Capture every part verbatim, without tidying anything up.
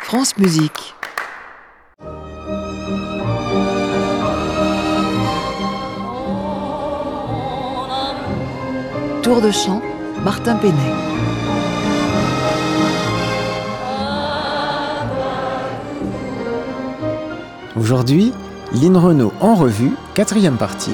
France Musique. Tour de chant, Martin Penet. Aujourd'hui, Lynn Renaud en revue, quatrième partie.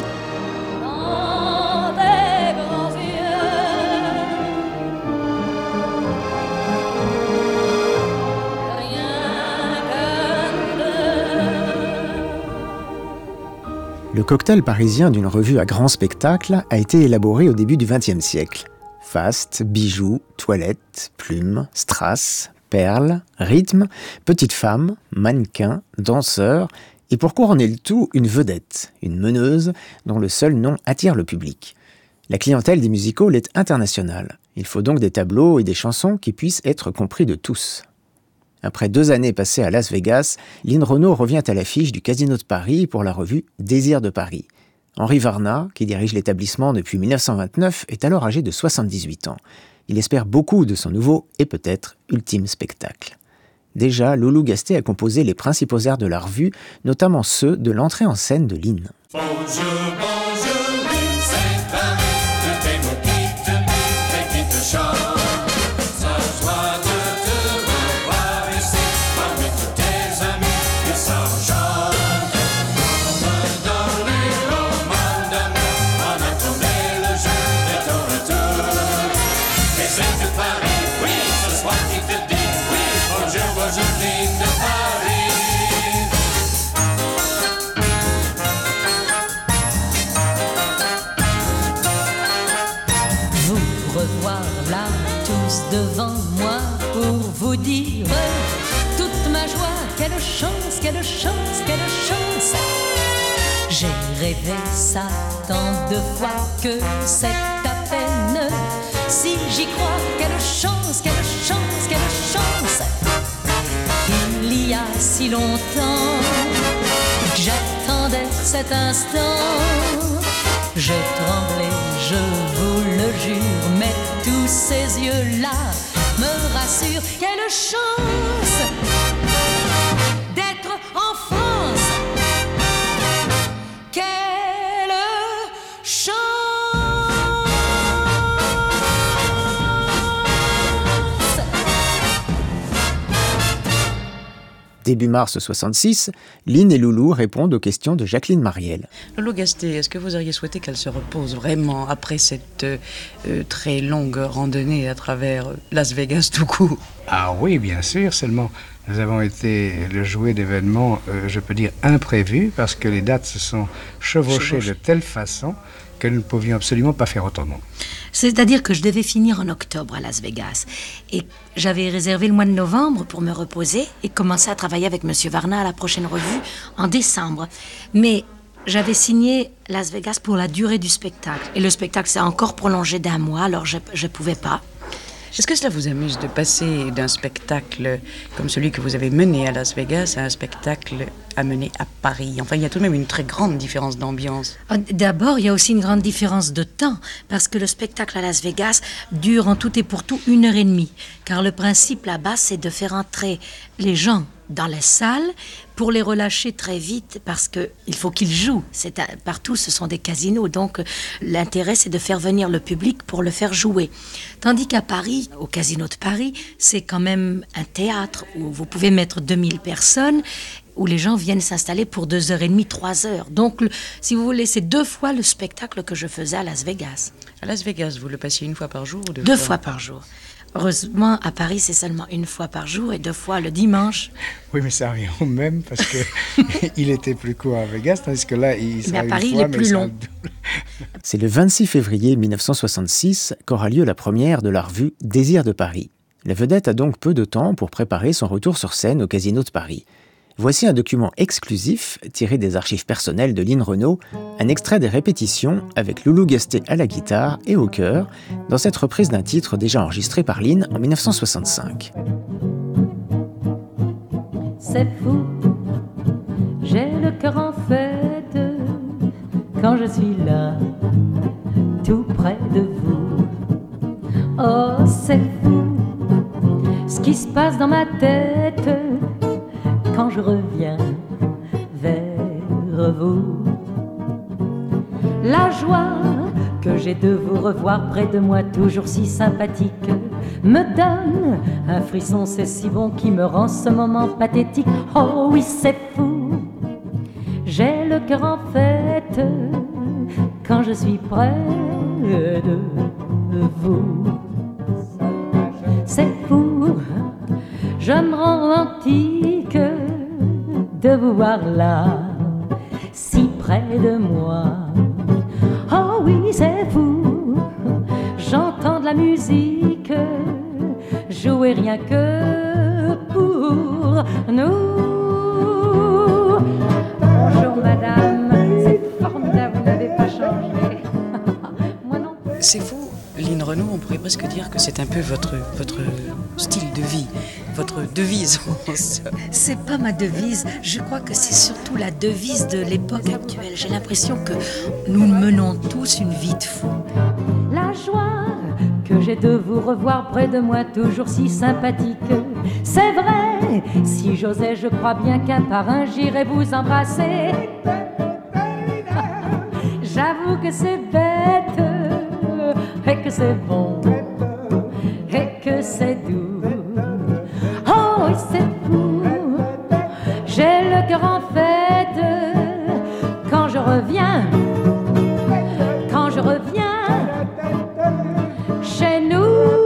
Le cocktail parisien d'une revue à grand spectacle a été élaboré au début du vingtième siècle. Faste, bijoux, toilettes, plumes, strass, perles, rythme, petite femme, mannequin, danseur, et pour couronner le tout, une vedette, une meneuse, dont le seul nom attire le public. La clientèle des music-halls est internationale. Il faut donc des tableaux et des chansons qui puissent être compris de tous. Après deux années passées à Las Vegas, Lynn Renaud revient à l'affiche du Casino de Paris pour la revue Désir de Paris. Henri Varnat, qui dirige l'établissement depuis dix-neuf cent vingt-neuf, est alors âgé de soixante-dix-huit ans. Il espère beaucoup de son nouveau et peut-être ultime spectacle. Déjà, Loulou Gasté a composé les principaux airs de la revue, notamment ceux de l'entrée en scène de Lynn. Bonjour, bonjour, Lynn, c'est Paris, de tes mots qui te piquent et qui te chantent. Ça joie de te revoir ici, parmi tous tes amis, et ça chante. Comme dans les romans d'amour, on attendait le jour de ton retour. Et c'est de Paris, oui, ce soir qui te dit, oui, bonjour, bonjour, Lynn de Paris. Revoir là tous devant moi pour vous dire toute ma joie, quelle chance, quelle chance, quelle chance. J'ai rêvé ça tant de fois que c'est à peine. Si j'y crois, quelle chance, quelle chance, quelle chance. Il y a si longtemps que j'attendais cet instant. Je tremblais, je vous le jure, mais tous ces yeux-là me rassurent. Quelle chance d'être en France. Quelle chance. Début mars soixante-six, Lynn et Loulou répondent aux questions de Jacqueline Mariel. Loulou Gasté, est-ce que vous auriez souhaité qu'elle se repose vraiment après cette euh, très longue randonnée à travers Las Vegas tout court? Ah oui, bien sûr, seulement nous avons été le jouet d'événements, euh, je peux dire, imprévus, parce que les dates se sont chevauchées de telle façon que nous ne pouvions absolument pas faire autrement. C'est-à-dire que je devais finir en octobre à Las Vegas. Et j'avais réservé le mois de novembre pour me reposer et commencer à travailler avec M. Varnat à la prochaine revue en décembre. Mais j'avais signé Las Vegas pour la durée du spectacle. Et le spectacle s'est encore prolongé d'un mois, alors je ne pouvais pas. Est-ce que cela vous amuse de passer d'un spectacle comme celui que vous avez mené à Las Vegas à un spectacle à mener à Paris? Enfin, il y a tout de même une très grande différence d'ambiance. D'abord, il y a aussi une grande différence de temps, parce que le spectacle à Las Vegas dure en tout et pour tout une heure et demie. Car le principe là-bas, c'est de faire entrer les gens dans la salle pour les relâcher très vite parce qu'il faut qu'ils jouent. C'est un, partout, ce sont des casinos, donc l'intérêt, c'est de faire venir le public pour le faire jouer. Tandis qu'à Paris, au Casino de Paris, c'est quand même un théâtre où vous pouvez mettre deux mille personnes, où les gens viennent s'installer pour deux heures et demie, trois heures. Donc, le, si vous voulez, c'est deux fois le spectacle que je faisais à Las Vegas. À Las Vegas, vous le passiez une fois par jour ou deux, deux fois? fois par jour. Heureusement, à Paris, c'est seulement une fois par jour et deux fois le dimanche. Oui, mais ça revient au même parce que il était plus court à Vegas, tandis que là, il sera mais à Paris, une fois, il est mais plus il long. C'est le vingt-six février dix-neuf cent soixante-six qu'aura lieu la première de la revue Désir de Paris. La vedette a donc peu de temps pour préparer son retour sur scène au Casino de Paris. Voici un document exclusif tiré des archives personnelles de Lynn Renaud, un extrait des répétitions avec Loulou Gasté à la guitare et au chœur, dans cette reprise d'un titre déjà enregistré par Lynn en dix-neuf cent soixante-cinq. C'est fou, j'ai le cœur en fête quand je suis là, tout près de vous. Oh, c'est fou, ce qui qui se passe dans ma tête quand je reviens vers vous. La joie que j'ai de vous revoir près de moi, toujours si sympathique, me donne un frisson, c'est si bon, qui me rend ce moment pathétique. Oh oui, c'est fou, j'ai le cœur en fête quand je suis près de vous. C'est fou, je me rends romantique de vous voir là, si près de moi. Oh oui, c'est fou, j'entends de la musique jouer rien que pour nous. Bonjour madame, c'est formidable, vous n'avez pas changé. Moi non. C'est vous, Lynn Renaud, on pourrait presque dire que c'est un peu votre, votre style de vie, votre devise. C'est pas ma devise, je crois que c'est surtout la devise de l'époque actuelle. J'ai l'impression que nous menons tous une vie de fou. La joie que j'ai de vous revoir près de moi, toujours si sympathique. C'est vrai, si j'osais, je crois bien qu'un par un j'irais vous embrasser. J'avoue que c'est bête, et que c'est bon, et que c'est doux. Oh oui, c'est fou, j'ai le cœur en fête quand je reviens, quand je reviens chez nous.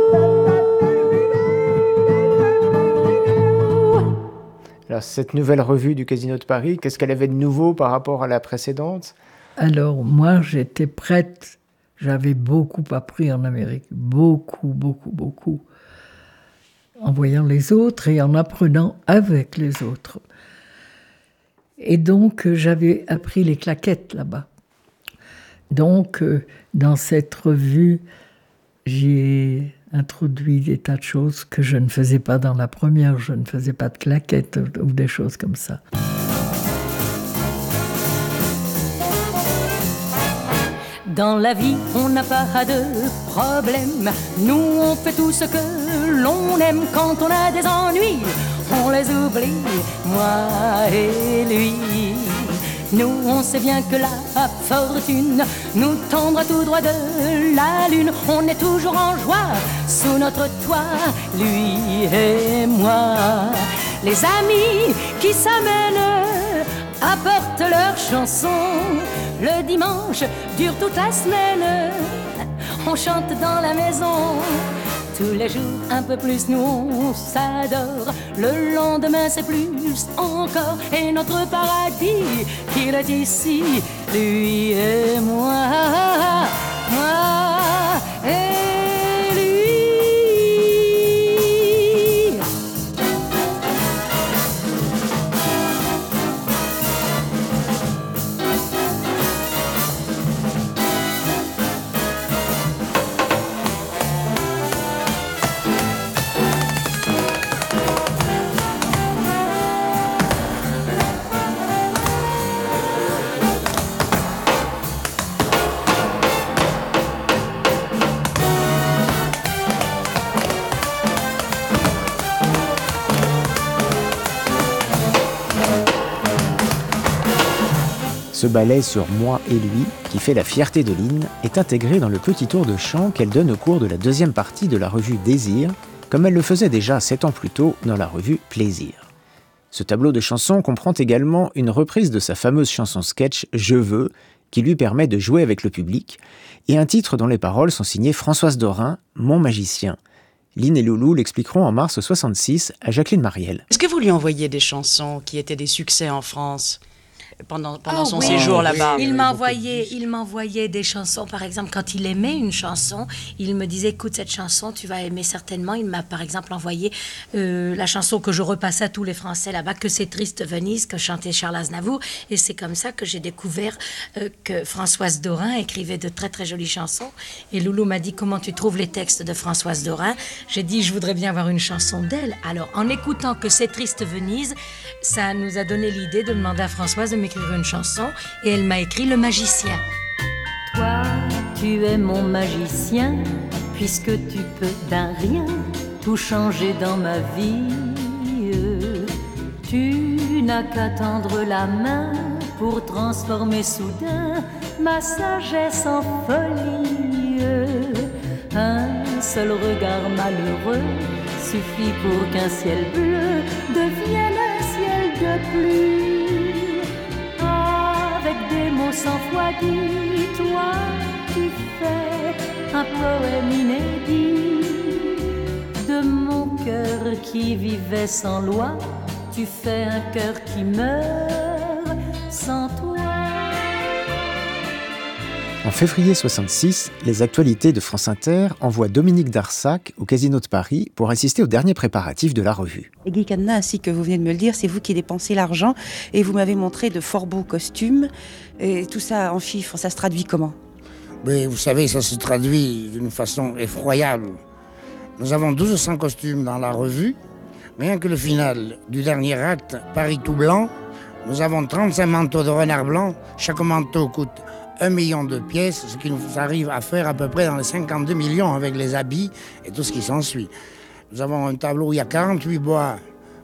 Alors, cette nouvelle revue du Casino de Paris, qu'est-ce qu'elle avait de nouveau par rapport à la précédente ? Alors, moi, j'étais prête. J'avais beaucoup appris en Amérique. Beaucoup, beaucoup, beaucoup. En voyant les autres et en apprenant avec les autres. Et donc, j'avais appris les claquettes là-bas. Donc, dans cette revue, j'ai introduit des tas de choses que je ne faisais pas dans la première. Je ne faisais pas de claquettes ou des choses comme ça. Dans la vie, on n'a pas de problème. Nous, on fait tout ce que l'on aime. Quand on a des ennuis, on les oublie, moi et lui. Nous, on sait bien que la fortune nous tendra tout droit de la lune. On est toujours en joie sous notre toit, lui et moi. Les amis qui s'amènent apportent leurs chansons. Le dimanche dure toute la semaine. On chante dans la maison. Tous les jours un peu plus, nous on s'adore. Le lendemain c'est plus encore. Et notre paradis qu'il est ici, lui et moi, moi et lui. Ce ballet sur moi et lui, qui fait la fierté de Lynn, est intégré dans le petit tour de chant qu'elle donne au cours de la deuxième partie de la revue Désir, comme elle le faisait déjà sept ans plus tôt dans la revue Plaisir. Ce tableau de chansons comprend également une reprise de sa fameuse chanson sketch « Je veux », qui lui permet de jouer avec le public, et un titre dont les paroles sont signées Françoise Dorin, « Mon magicien ». Lynn et Loulou l'expliqueront en mars soixante-six à Jacqueline Marielle. Est-ce que vous lui envoyiez des chansons qui étaient des succès en France pendant, pendant oh, son oui. séjour là-bas? Il m'envoyait, il m'envoyait des chansons, par exemple, quand il aimait une chanson, il me disait, écoute cette chanson, tu vas aimer certainement. Il m'a par exemple envoyé euh, la chanson que je repassais à tous les Français là-bas, que c'est triste Venise, que chantait Charles Aznavour. Et c'est comme ça que j'ai découvert euh, que Françoise Dorin écrivait de très très jolies chansons. Et Loulou m'a dit, comment tu trouves les textes de Françoise Dorin? J'ai dit, je voudrais bien avoir une chanson d'elle. Alors, en écoutant que c'est triste Venise, ça nous a donné l'idée de demander à Françoise de m'écrire une chanson, et elle m'a écrit Le Magicien. Toi, tu es mon magicien, puisque tu peux d'un rien tout changer dans ma vie. Tu n'as qu'à tendre la main pour transformer soudain ma sagesse en folie. Un seul regard malheureux suffit pour qu'un ciel bleu devienne un ciel de pluie. Avec des mots cent fois dits, toi tu fais un poème inédit. De mon cœur qui vivait sans loi, tu fais un cœur qui meurt sans toi. En février soixante-six, les actualités de France Inter envoient Dominique Darsac au Casino de Paris pour assister aux derniers préparatifs de la revue. Et Guy Cadenas, ainsi que vous venez de me le dire, c'est vous qui dépensez l'argent et vous m'avez montré de fort beaux costumes. Et tout ça en chiffres, ça se traduit comment? Mais vous savez, ça se traduit d'une façon effroyable. Nous avons douze cents costumes dans la revue. Rien que le final du dernier acte, Paris tout blanc, nous avons trente-cinq manteaux de renard blanc. Chaque manteau coûte un million de pièces, ce qui nous arrive à faire à peu près dans les cinquante-deux millions avec les habits et tout ce qui s'ensuit. Nous avons un tableau où il y a quarante-huit bois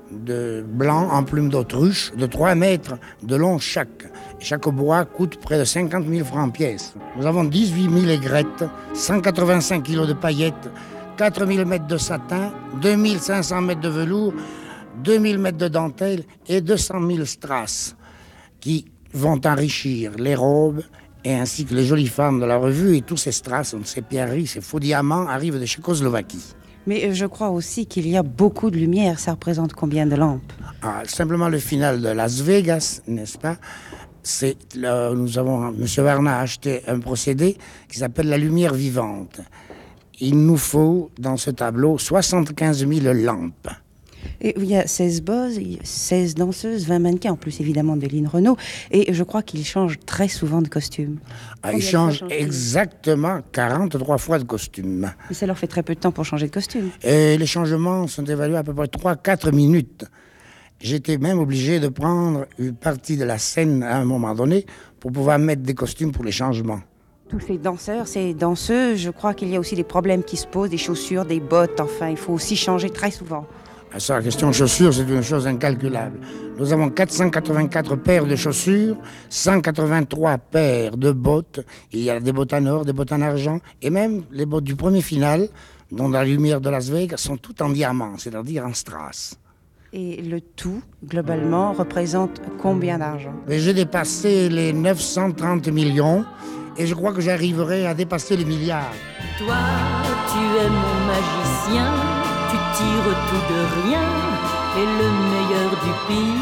de blanc en plumes d'autruche de trois mètres de long chaque. Chaque bois coûte près de cinquante mille francs pièce. Nous avons dix-huit mille aigrettes, cent quatre-vingt-cinq kilos de paillettes, quatre mille mètres de satin, deux mille cinq cents mètres de velours, deux mille mètres de dentelle et deux cent mille strass qui vont enrichir les robes et ainsi que les jolies femmes de la revue. Et tous ces strass, ces pierreries, ces faux diamants arrivent de Tchécoslovaquie. Mais je crois aussi qu'il y a beaucoup de lumière. Ça représente combien de lampes? Ah, simplement le final de Las Vegas, n'est-ce pas? C'est, là, nous avons, M. Varna a acheté un procédé qui s'appelle la lumière vivante. Il nous faut, dans ce tableau, soixante-quinze mille lampes. Et il y a seize bosses, seize danseuses, vingt mannequins, en plus évidemment de Lynn Renault. Et je crois qu'il change très souvent de costume. Ah, il change exactement quarante-trois fois de costume. Mais ça leur fait très peu de temps pour changer de costume. Et les changements sont évalués à peu près trois à quatre minutes. J'étais même obligé de prendre une partie de la scène à un moment donné pour pouvoir mettre des costumes pour les changements. Tous ces danseurs, ces danseuses, je crois qu'il y a aussi des problèmes qui se posent, des chaussures, des bottes, enfin, il faut aussi changer très souvent. Ça, la question de chaussures, c'est une chose incalculable. Nous avons quatre cent quatre-vingt-quatre paires de chaussures, cent quatre-vingt-trois paires de bottes. Il y a des bottes en or, des bottes en argent, et même les bottes du premier final, dont la lumière de Las Vegas, sont toutes en diamant, c'est-à-dire en strass. Et le tout, globalement, représente combien d'argent? J'ai dépassé les neuf cent trente millions, et je crois que j'arriverai à dépasser les milliards. Toi, tu es mon magicien. Tu tires tout de rien et le meilleur du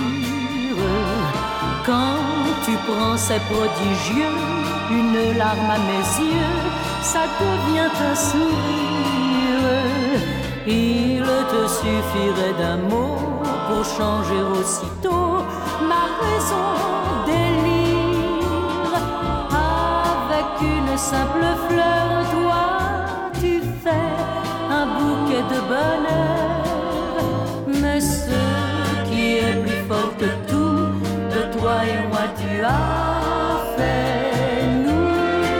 pire. Quand tu prends ces prodigieux, une larme à mes yeux, ça devient un sourire. Il te suffirait d'un mot pour changer aussitôt ma raison délire. Avec une simple fleur, toi, tu fais un bouquet de bonheur, mais ce qui est plus fort que tout, de toi et moi tu as fait nous.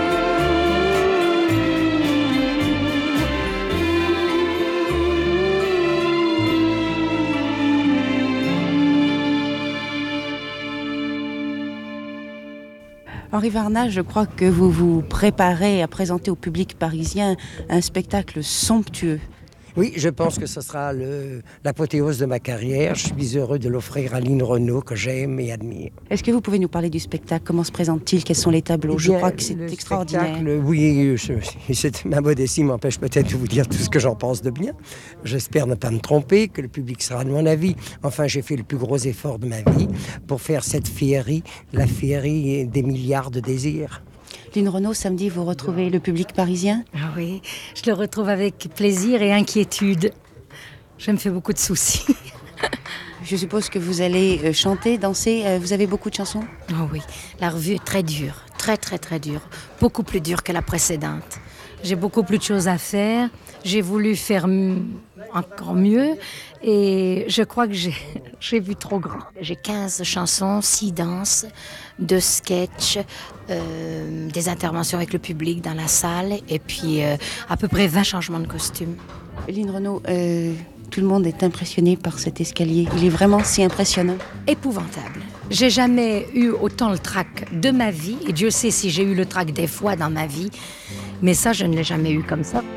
Henri Varna, je crois que vous vous préparez à présenter au public parisien un spectacle somptueux. Oui, je pense que ce sera le, l'apothéose de ma carrière. Je suis heureux de l'offrir à Lynn Renault, que j'aime et admire. Est-ce que vous pouvez nous parler du spectacle? Comment se présente-t-il? Quels sont les tableaux? Eh bien, je crois que c'est extraordinaire. Oui, je, c'est, ma modestie m'empêche peut-être de vous dire tout ce que j'en pense de bien. J'espère ne pas me tromper, que le public sera de mon avis. Enfin, j'ai fait le plus gros effort de ma vie pour faire cette féerie, la féerie des milliards de désirs. Lynn Renault, samedi, vous retrouvez le public parisien? Ah oui, je le retrouve avec plaisir et inquiétude. Je me fais beaucoup de soucis. Je suppose que vous allez chanter, danser. Vous avez beaucoup de chansons? Oh oui, la revue est très dure, très très très dure. Beaucoup plus dure que la précédente. J'ai beaucoup plus de choses à faire. J'ai voulu faire m- encore mieux. Et je crois que j'ai J'ai vu trop grand. J'ai quinze chansons, six danses, deux sketchs, euh, des interventions avec le public dans la salle et puis euh, à peu près vingt changements de costumes. Lynn Renaud, euh, tout le monde est impressionné par cet escalier. Il est vraiment si impressionnant. Épouvantable. J'ai jamais eu autant le trac de ma vie, et Dieu sait si j'ai eu le trac des fois dans ma vie, mais ça, je ne l'ai jamais eu comme ça.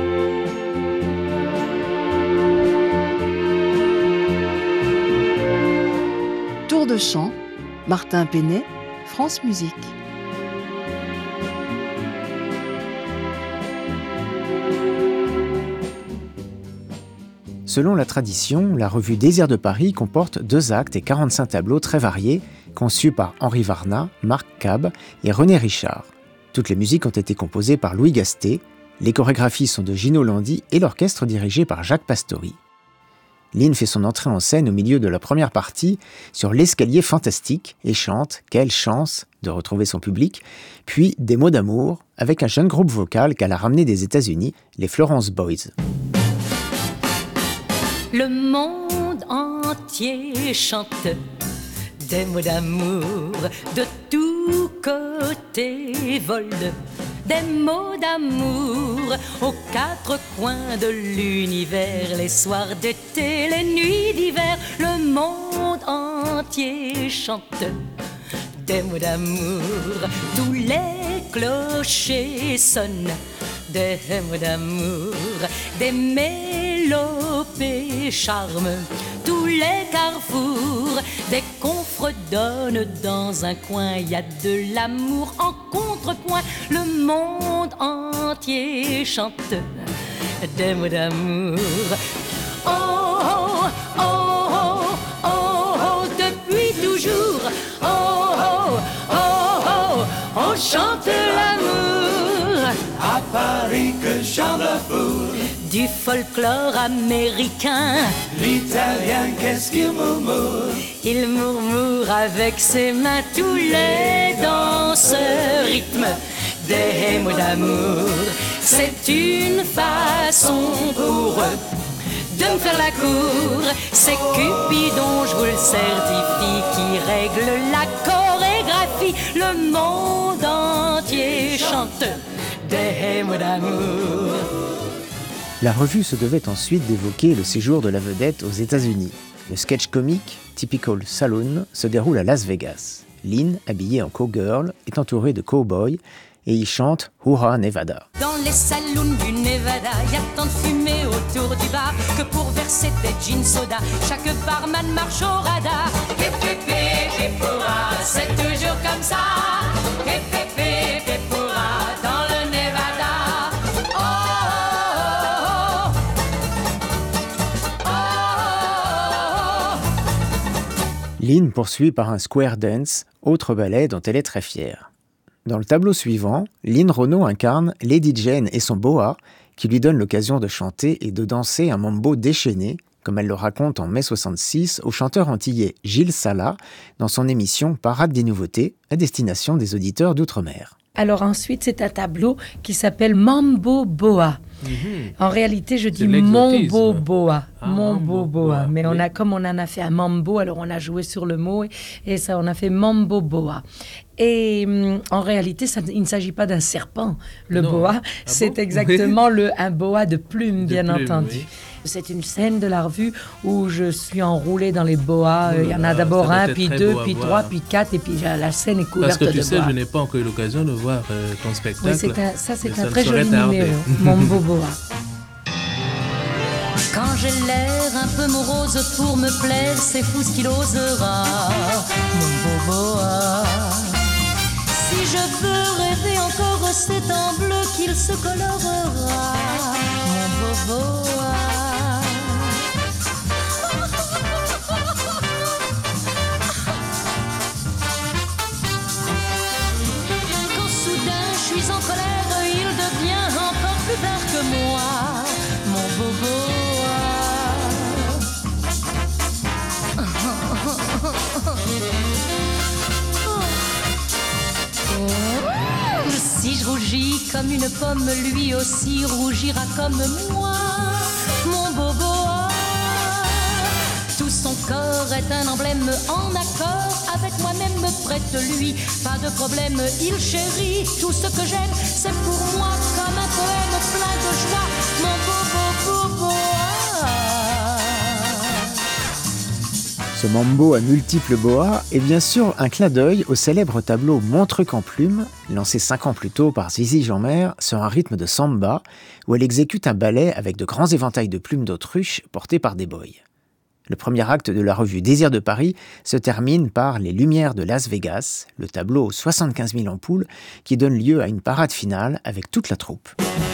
Tour de chant, Martin Penet, France Musique. Selon la tradition, la revue Désirs de Paris comporte deux actes et quarante-cinq tableaux très variés, conçus par Henri Varnat, Marc Cab et René Richard. Toutes les musiques ont été composées par Louis Gasté, les chorégraphies sont de Gino Landi et l'orchestre dirigé par Jacques Pastori. Lynn fait son entrée en scène au milieu de la première partie sur l'escalier fantastique et chante « Quelle chance !» de retrouver son public, puis des mots d'amour avec un jeune groupe vocal qu'elle a ramené des États-Unis, les Florence Boys. Le monde entier chante des mots d'amour, de tous côtés volent des mots d'amour aux quatre coins de l'univers, les soirs d'été, les nuits d'hiver, le monde entier chante des mots d'amour, tous les clochers sonnent des mots d'amour, des mélopées charment tous les carrefours, des confres donnent dans un coin, il y a de l'amour en contrepoint, le monde entier chante des mots d'amour. Oh, oh, oh, oh, oh, oh, depuis toujours, oh, oh, oh, oh, on chante l'amour. À Paris que chante la foule, du folklore américain, l'italien qu'est-ce qu'il murmure? Il murmure avec ses mains, tous les danseurs rythment des mots d'amour. C'est une façon pour eux de me faire la cour. C'est Cupidon, je vous le certifie, qui règle la chorégraphie. Le monde entier chante des mots d'amour. La revue se devait ensuite d'évoquer le séjour de la vedette aux États-Unis. Le sketch comique Typical Saloon se déroule à Las Vegas. Lynn, habillée en cowgirl, est entourée de cowboys et il chante Hurrah Nevada. Dans les saloons du Nevada, y a tant de fumée autour du bar que pour verser des gin soda, chaque barman marche au radar. Hip hip hip hip hurrah, c'est toujours comme ça. Hip hip hip hip hurrah, dans le Nevada. Oh, oh, oh, oh. Lynn poursuit par un square dance, autre ballet dont elle est très fière. Dans le tableau suivant, Lynn Renaud incarne Lady Jane et son boa, qui lui donne l'occasion de chanter et de danser un mambo déchaîné, comme elle le raconte en mai soixante-six au chanteur antillais Gilles Sala, dans son émission Parade des nouveautés, à destination des auditeurs d'outre-mer. Alors ensuite, c'est un tableau qui s'appelle Mambo Boa. Mmh. En réalité, je dis Mambo Boa, ah, Mambo Boa. Mais on a, comme on en a fait un mambo, alors on a joué sur le mot et, et ça, on a fait Mambo Boa. Et hum, en réalité, ça, il ne s'agit pas d'un serpent, le non. boa. Ah c'est bon exactement oui. le, un boa de plumes, de bien plume, entendu. Oui. C'est une scène de la revue où je suis enroulée dans les boas. Il y en a d'abord un, puis deux, puis trois, puis quatre, et puis la scène est couverte de bois. Parce que tu sais, bois. Je n'ai pas encore eu l'occasion de voir euh, ton spectacle. Oui, c'est un, ça, c'est un très joli numéro, Mambo Boa. Quand j'ai l'air un peu morose pour me plaire, c'est fou ce qu'il osera, Mambo Boa. Si je veux rêver encore, c'est en bleu qu'il se colorera, Mambo Boa. Quand soudain je suis en colère, il devient encore plus vert que moi, mon bobo. Si je rougis comme une pomme, lui aussi rougira comme moi, mon bobo. Tout son corps est un emblème en accord avec moi-même, prête-lui, pas de problème, il chérit. Tout ce que j'aime, c'est pour moi comme un poème plein de joie, mon beau, beau, beau, beau. Ce mambo à multiples boas est bien sûr un clin d'œil au célèbre tableau Mon truc en plume, lancé cinq ans plus tôt par Zizi Jeanmaire sur un rythme de samba, où elle exécute un ballet avec de grands éventails de plumes d'autruche portés par des boys. Le premier acte de la revue Désir de Paris se termine par Les Lumières de Las Vegas, le tableau aux soixante-quinze mille ampoules qui donne lieu à une parade finale avec toute la troupe.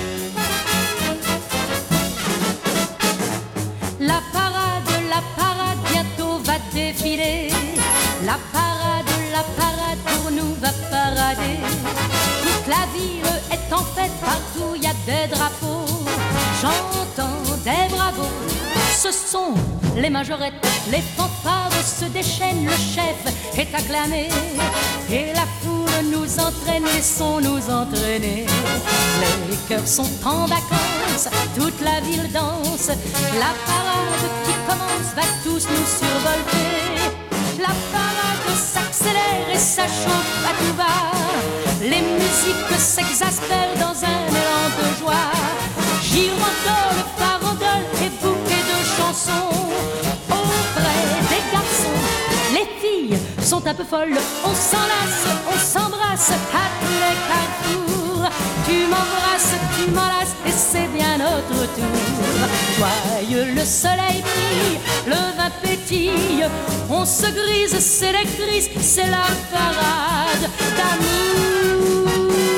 La parade, la parade bientôt va défiler. La parade, la parade pour nous va parader. Toute la ville est en fête, partout il y a des drapeaux. J'entends des bravos, ce sont les majorettes, les fanfares se déchaînent, le chef est acclamé. Et la foule nous entraîne, laissons-nous entraîner. Les cœurs sont en vacances, toute la ville danse. La parade qui commence va tous nous survolter. La parade s'accélère et s'achauffe à tout va. Les musiques s'exaspèrent dans un élan de joie. Girandole, farandole et bouquet de chansons. Auprès des garçons, les filles sont un peu folles. On s'enlace, on s'embrasse à tous les carrefours. Tu m'embrasses, tu m'enlaces et c'est bien notre tour. Joyeux le soleil brille, le vin pétille. On se grise, s'électrise, c'est la parade d'amour.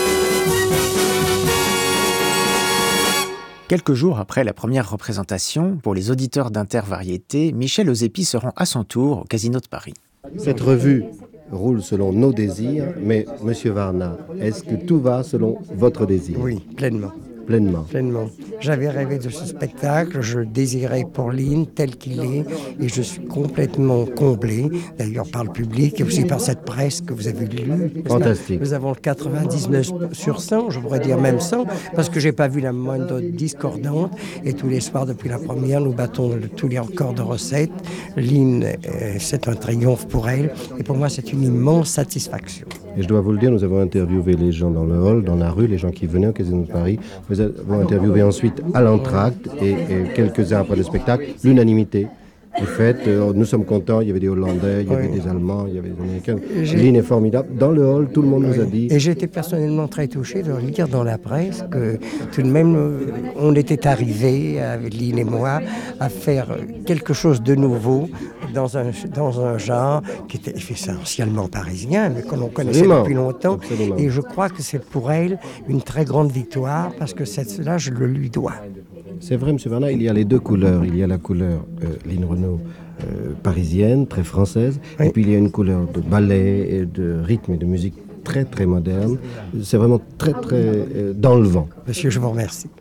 Quelques jours après la première représentation, pour les auditeurs d'Intervariété, Michel Ozepi se rend à son tour au Casino de Paris. Cette revue roule selon nos désirs, mais Monsieur Varna, est-ce que tout va selon votre désir? Oui, pleinement. Pleinement. Pleinement. J'avais rêvé de ce spectacle, je le désirais pour Lynn tel qu'il est, et je suis complètement comblé, d'ailleurs par le public et aussi par cette presse que vous avez lue. Fantastique. Nous avons le quatre-vingt-dix-neuf sur cent, je pourrais dire même cent, parce que j'ai pas vu la moindre discordante, et tous les soirs depuis la première, nous battons le, tous les records de recettes. Lynn, euh, c'est un triomphe pour elle, et pour moi c'est une immense satisfaction. Et je dois vous le dire, nous avons interviewé les gens dans le hall, dans la rue, les gens qui venaient au Casino de Paris. Nous avons interviewé ensuite à l'entracte et, et quelques heures après le spectacle, l'unanimité est faite. Nous sommes contents, il y avait des Hollandais, il y avait oui. des Allemands, il y avait des Américains. Lynn est formidable. Dans le hall, tout le monde oui. nous a dit... Et j'ai été personnellement très touché de lire dans la presse que tout de même, on était arrivés, avec Lynn et moi, à faire quelque chose de nouveau dans un, dans un genre qui était essentiellement parisien, mais que l'on connaissait Absolument. depuis longtemps. Absolument. Et je crois que c'est pour elle une très grande victoire, parce que cela, je le lui dois. C'est vrai, M. Varna, il y a les deux couleurs. Il y a la couleur euh, Lynn Renaud euh, parisienne, très française, oui. et puis il y a une couleur de ballet, et de rythme et de musique très, très moderne. C'est vraiment très, très euh, dans le vent. Monsieur, je vous remercie.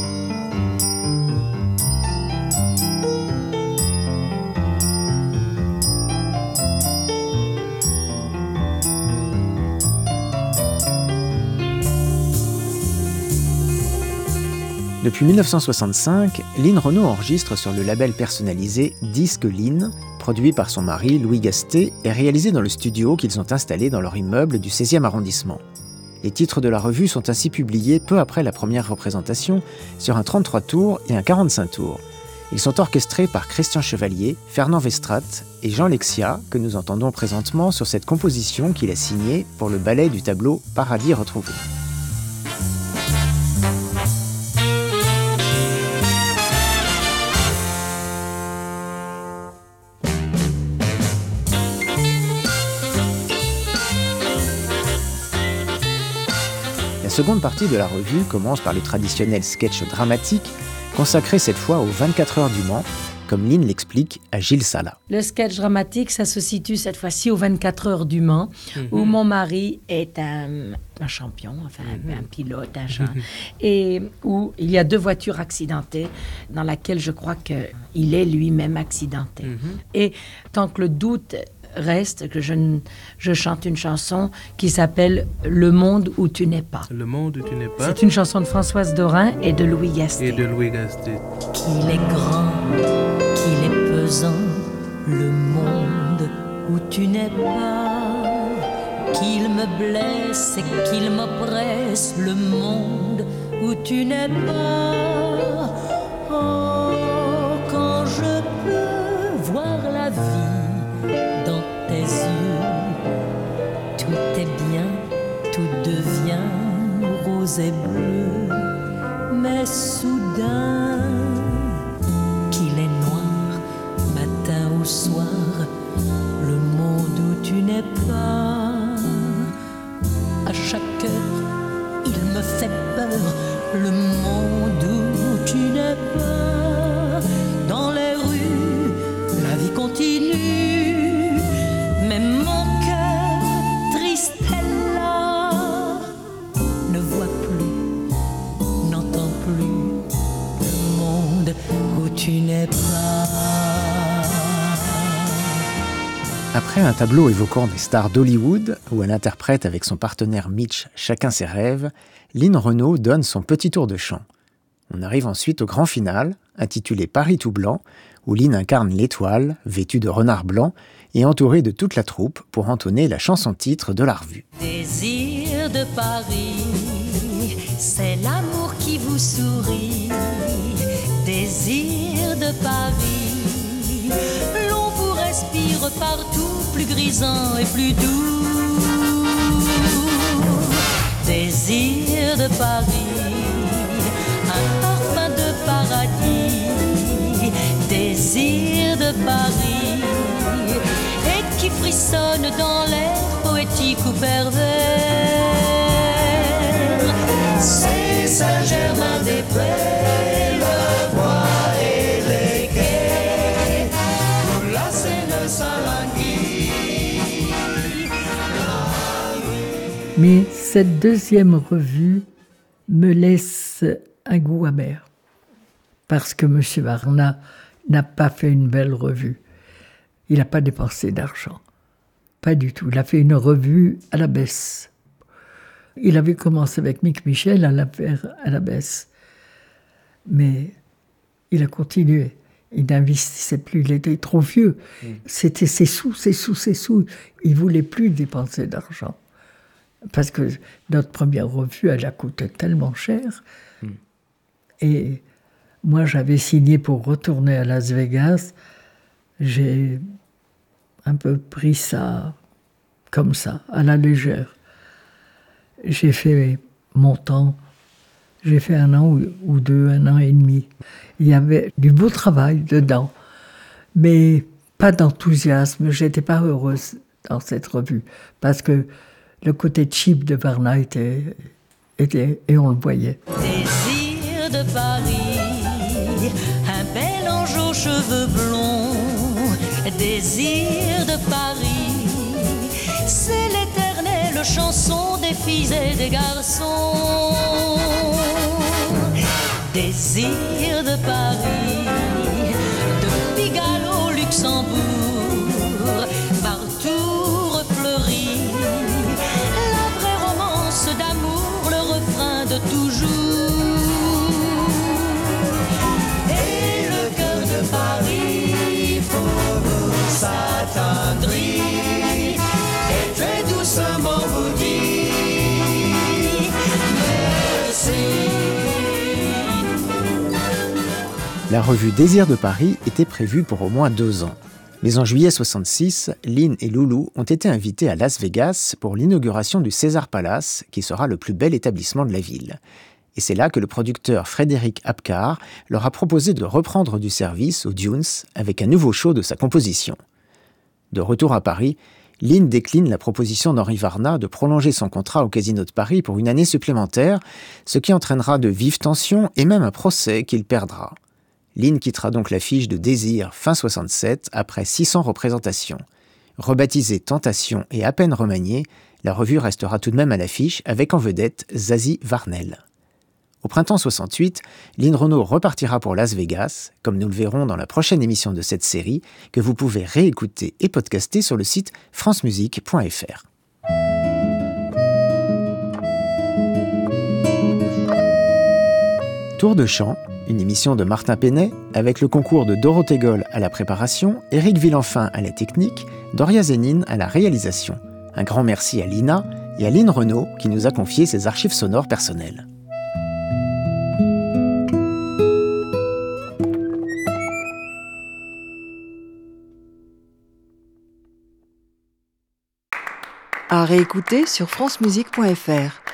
Depuis mille neuf cent soixante-cinq, Lynn Renaud enregistre sur le label personnalisé Disque Lynn, produit par son mari Louis Gasté et réalisé dans le studio qu'ils ont installé dans leur immeuble du seizième arrondissement. Les titres de la revue sont ainsi publiés peu après la première représentation sur un trente-trois tours et un quarante-cinq tours. Ils sont orchestrés par Christian Chevalier, Fernand Vestrat et Jean Lexia, que nous entendons présentement sur cette composition qu'il a signée pour le ballet du tableau Paradis retrouvé. La seconde partie de la revue commence par le traditionnel sketch dramatique, consacré cette fois aux vingt-quatre heures du Mans, comme Lynn l'explique à Gilles Sala. Le sketch dramatique, ça se situe cette fois-ci aux vingt-quatre heures du Mans, mm-hmm. où mon mari est un, un champion, enfin mm-hmm. un, un pilote, un genre, et où il y a deux voitures accidentées, dans laquelle je crois qu'il est lui-même accidenté. Mm-hmm. Et tant que le doute reste, que je, je chante une chanson qui s'appelle « Le monde où tu n'es pas ». Le monde où tu n'es pas. C'est une chanson de Françoise Dorin et de Louis Gasté. Et de Louis Gasté. Qu'il est grand, qu'il est pesant, le monde où tu n'es pas, qu'il me blesse et qu'il m'oppresse, le monde où tu n'es pas. Oh, quand je peux voir la vie dans tes yeux, tout est bien, tout devient rose et bleu, mais soudain qu'il est noir, matin ou soir, le monde où tu n'es pas. À chaque heure, il me fait peur, le monde où tu n'es pas. Dans les rues, la vie continue, mais mon cœur triste est là, ne voit plus, n'entend plus le monde où tu n'es pas. Après un tableau évoquant des stars d'Hollywood, où elle interprète avec son partenaire Mitch chacun ses rêves, Lynn Renaud donne son petit tour de chant. On arrive ensuite au grand final, intitulé Paris tout blanc, où Lynn incarne l'étoile, vêtue de renard blanc, et entourée de toute la troupe pour entonner la chanson-titre de la revue. Désir de Paris, c'est l'amour qui vous sourit. Désir de Paris, l'on vous respire partout, plus grisant et plus doux. Désir de Paris, un parfum de paradis. Désir de Paris, et qui frissonne dans l'air poétique ou pervers. C'est Saint-Germain-des-Prés, le bois et les quais, où la Seine s'alanguit. Mais cette deuxième revue me laisse un goût amer, parce que M. Varna n'a pas fait une belle revue. Il n'a pas dépensé d'argent. Pas du tout. Il a fait une revue à la baisse. Il avait commencé avec Mick Michel à la faire à la baisse. Mais il a continué. Il n'investissait plus. Il était trop vieux. Mmh. C'était ses sous, ses sous, ses sous. Il ne voulait plus dépenser d'argent. Parce que notre première revue, elle a coûté tellement cher. Mmh. Et moi, j'avais signé pour retourner à Las Vegas. J'ai un peu pris ça comme ça, à la légère. J'ai fait mon temps. J'ai fait un an ou deux, un an et demi. Il y avait du beau travail dedans, mais pas d'enthousiasme. J'étais pas heureuse dans cette revue, parce que le côté cheap de Varna était, était et on le voyait. Désir de Paris, un bel ange aux cheveux blonds. Désir de Paris, c'est l'éternelle chanson des filles et des garçons. Désir de Paris, de Pigalle au Luxembourg, partout refleurit la vraie romance d'amour, le refrain de toujours. Et le cœur de Paris pour vous s'attendrit et très doucement vous dit merci. La revue Désir de Paris était prévue pour au moins deux ans. Mais en juillet soixante-six, Lynn et Loulou ont été invités à Las Vegas pour l'inauguration du Caesars Palace, qui sera le plus bel établissement de la ville. Et c'est là que le producteur Frédéric Apcar leur a proposé de reprendre du service aux Dunes avec un nouveau show de sa composition. De retour à Paris, Lynn décline la proposition d'Henri Varna de prolonger son contrat au Casino de Paris pour une année supplémentaire, ce qui entraînera de vives tensions et même un procès qu'il perdra. Lynn quittera donc l'affiche de Désir fin soixante-sept après six cents représentations. Rebaptisée Tentation et à peine remaniée, la revue restera tout de même à l'affiche avec en vedette Zazie Varnel. Au printemps soixante-huit, Lynn Renaud repartira pour Las Vegas, comme nous le verrons dans la prochaine émission de cette série, que vous pouvez réécouter et podcaster sur le site france musique point f r. Tour de chant une émission de Martin Penet avec le concours de Dorothée Goll à la préparation, Éric Villenfin à la technique, Doria Zénine à la réalisation. Un grand merci à Lina et à Lynn Renaud qui nous a confié ses archives sonores personnelles. À réécouter sur francemusique point f r.